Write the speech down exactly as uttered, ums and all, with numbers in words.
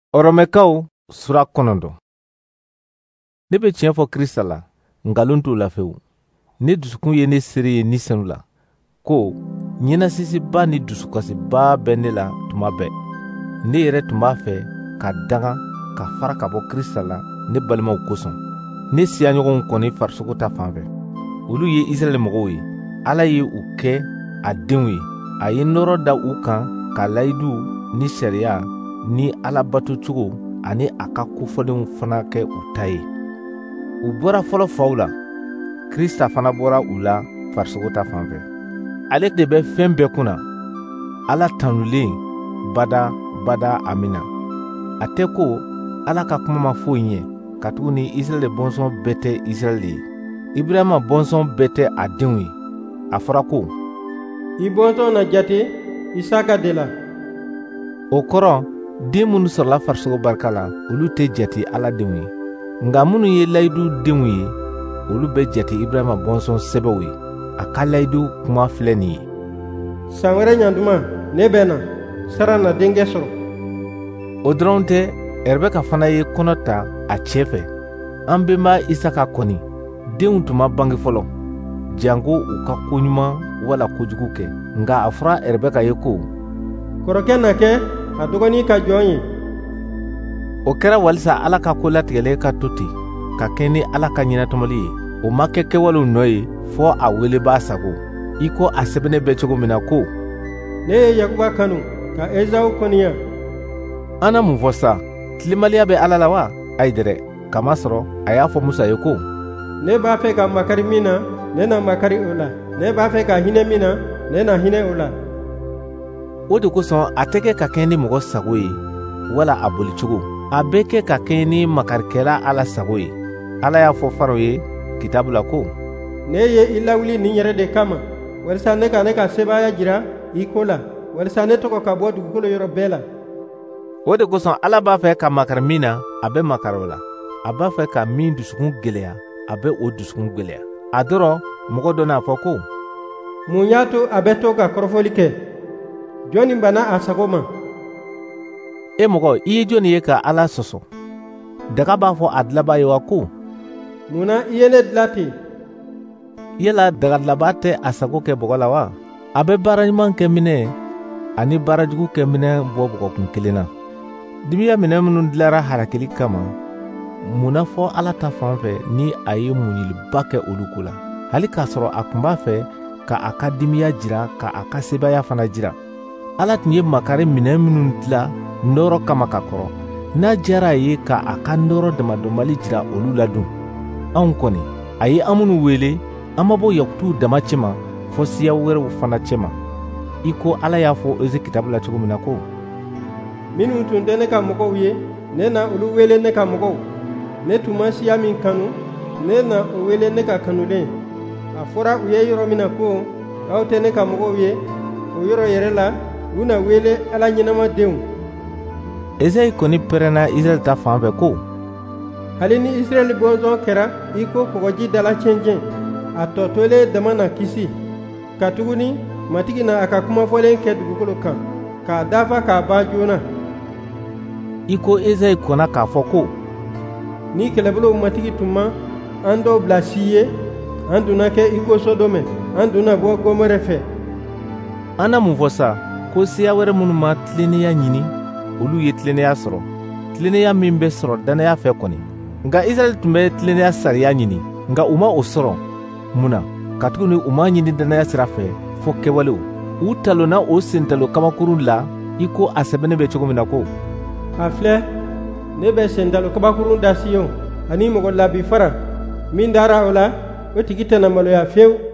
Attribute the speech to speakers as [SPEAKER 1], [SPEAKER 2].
[SPEAKER 1] Oromekaw sura kɔnɔntɔn. Ne bɛ tiɲɛ fɔ Krista la, ngalon t'o la fewu. Ne dusukun ye ne sere ye ni sanu la, ko ɲɛnasisiba ni dusukasiba bɛ ne la tuma bɛɛ. Ne yɛrɛ tun b'a fɛ ka daga ka fara ka bɔ Krista la ne balimaw kosɔn. Ne siyaɲɔgɔnw kɔni farisogo ta fan fɛ. Olu ye Israɛl mɔgɔw ye. Ala ye u kɛ a denw ye. A ye nɔrɔ da u kan ka layidu ni sariya ni alabato cogo ani a ka kofɔlenw fana kɛ u ta ye. U bɔra fɔlɔ faw la. Krista fana bɔra u la farisogo ta fan fɛ. Ale de bɛ fɛn bɛɛ kunna. Ala tanulen bada bada amina. A tɛ ko Ala ka kuma ma foyi ɲɛ katuguni Israɛl bɔnsɔn bɛɛ tɛ Israɛl ye. Ibrahima bɔnsɔn bɛɛ tɛ a denw ye. A fɔra ko
[SPEAKER 2] i bɔnsɔn na jate Isaka de la.
[SPEAKER 1] O kɔrɔ den minnu sɔrɔla farisogo barika la olu tɛ jate Ala denw ye. Nka minnu ye layidu denw ye olu bɛ jate Ibrahima bɔnsɔn sɛbɛw ye. A ka layidu kuma filɛ nin ye.
[SPEAKER 2] San wɛrɛ ɲantuma ne bɛ na Sara na denkɛ sɔrɔ.
[SPEAKER 1] O dɔrɔn tɛ Ɛribɛka fana ye kɔnɔ ta a cɛ fɛ. An bɛnba Isaka kɔni denw tun ma bange fɔlɔ janko u ka koɲuman wala kojugu kɛ. Nka a fɔra Ɛribɛka ye ko
[SPEAKER 2] kɔrɔkɛ na kɛ a dɔgɔnin ka jɔn ye.
[SPEAKER 1] O kɛra walisa Ala ka ko latigɛlen ka to ten ka kɛ ni Ala ka ɲɛnatɔmɔli ye. O ma kɛ kɛwalew nɔ ye fɔ a welebaa sago. I ko a sɛbɛnnen bɛ cogo min na ko
[SPEAKER 2] ne ye Yakuba kanu ka Esawu kɔniya.
[SPEAKER 1] An na mun fɔ sa? Tilemaliya bɛ Ala la wa? Ayi dɛrɛ, kamasɔrɔ a y'a fɔ Musa ye ko
[SPEAKER 2] ne b'a fɛ ka makari min na ne na makari o la, ne b'a fɛ ka hinɛ min na ne na hinɛ o la.
[SPEAKER 1] O de kosɔn a tɛ kɛ ka kɛ ni mɔgɔ sago ye wala a bolicogo. A bɛ kɛ ka kɛ ni makarikɛla Ala sago ye. Ala y'a fɔ Faraw ye kitabu la ko
[SPEAKER 2] ne ye i lawuli nin yɛrɛ de kama walisa ne ka ne ka sebaaya jira i ko la, walisa ne tɔgɔ ka bɔ dugukolo yɔrɔ bɛɛ la.
[SPEAKER 1] O de kosɔn Ala b'a fɛ ka makari min na a bɛ makari o la. A b'a fɛ ka min dusukun gɛlɛya a bɛ o dusukun gɛlɛya. A dɔrɔn mɔgɔ dɔ n'a fɔ ko
[SPEAKER 2] mun y'a to a bɛ to ka kɔrɔfɔli kɛ? Jɔnni banna a sago ma?
[SPEAKER 1] E mɔgɔ, i ye jɔnni ye ka Ala sɔsɔ? Daga b'a fɔ a dilanbaa ye wa ko
[SPEAKER 2] munna i ye ne dilan ten?
[SPEAKER 1] Yala dagadilaba tɛ a sago kɛ bɔgɔ la wa? A bɛ baara ɲuman kɛ minɛ ani baarajugu kɛ minɛ bɔ bɔgɔkun kelen na. Dimiya minɛ minnu dilara harakili kama, munna fɔ Ala ta fan fɛ ni a ye muɲiliba kɛ olu ko la? Hali k'a sɔrɔ a tun b'a fɛ ka a ka dimiya jira ka a ka sebaaya fana jira. Ala tun ye makari minɛ minnu dilan nɔrɔ kama ka kɔrɔ. N'a diyara a ye ka a ka nɔrɔ damadɔnbali jira olu la dun. Anw kɔni a ye an minnu wele an ma bɔ yakutuw dama cɛma fɔ siya wɛrɛw fana cɛma. I ko Ala y'a fɔ Eze kitabu la cogo min na ko
[SPEAKER 2] minnu tun tɛ ne ka mɔgɔw ye ne na olu wele ne ka mɔgɔw. Ne tun ma siya min kanu ne na o wele ne ka kanulen. A fɔra u ye yɔrɔ min na ko aw tɛ ne ka mɔgɔw ye, o yɔrɔ yɛrɛ la u na wele Ala ɲɛnama denw.
[SPEAKER 1] Ezayi kɔni pɛrɛnna Israɛl ta fan fɛ ko
[SPEAKER 2] hali ni Israɛl bɔnsɔn kɛra i ko kɔgɔji dala cɛncɛn, a tɔtolen dama na kisi. Katuguni matigi na a ka kumafɔlen kɛ dugukolo kan k'a dafa k'a ban joona.
[SPEAKER 1] I ko Ezayi kɔnna k'a fɔ ko
[SPEAKER 2] ni kɛlɛbolow matigi tun ma an dɔw bila si ye an dunna kɛ i ko Sodome, an dunna bɔ Gomɔrɛ fɛ.
[SPEAKER 1] An na mun fɔ sa? Ko siya wɛrɛ minnu ma tilennenya ɲini olu ye tilennenya sɔrɔ, tilennenya min bɛ sɔrɔ dannaya fɛ kɔni. Nka Israɛl tun bɛ tilennenya sariya ɲini, nka u ma o sɔrɔ. Mun na? Katuguni u ma ɲini dannaya sira fɛ fɔ kɛwalew. U talonna o sentalo kabakurun la i ko a sɛbɛnnen bɛ cogo min na ko
[SPEAKER 2] a filɛ ne bɛ sentalo kabakurun da Siyon ani mɔgɔ labi fara min dara o la o tigi tɛna maloya fiyewu.